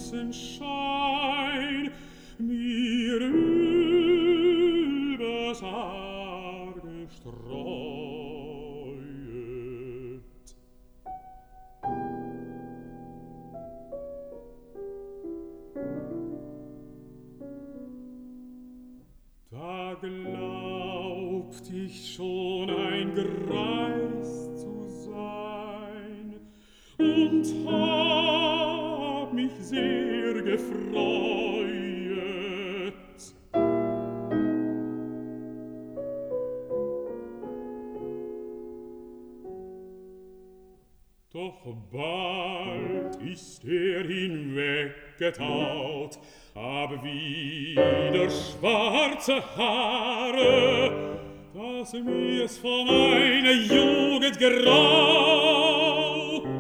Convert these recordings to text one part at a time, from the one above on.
süßen Schein mir übers Haar gestreuet. Da glaubt ich schon ein Greis zu sein und hab mich sehr gefreuet. Doch bald ist hinweggetaut, hab wieder schwarze Haare, dass mir's von meiner Jugend graut.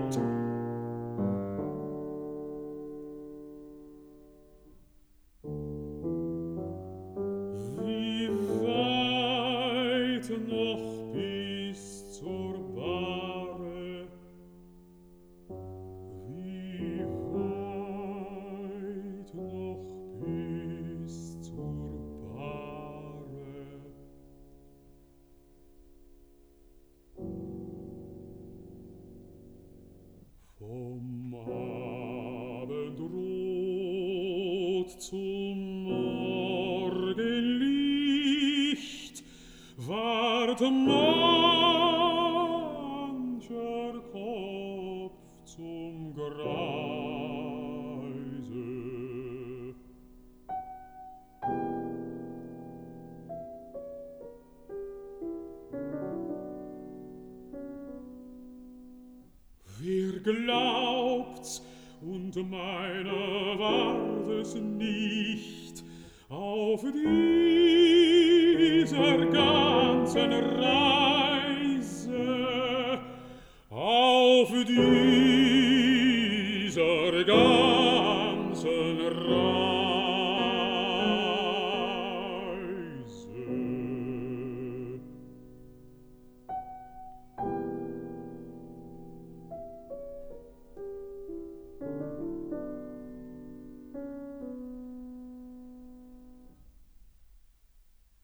Wie weit noch bis zur Bahre, wie weit noch bis zur Bahre. Vom Abendrot zum Morgenlicht ward mancher Kopf zum Greise. Wer glaubt's, und meiner ward es nicht, auf dieser ganzen Reise, auf dieser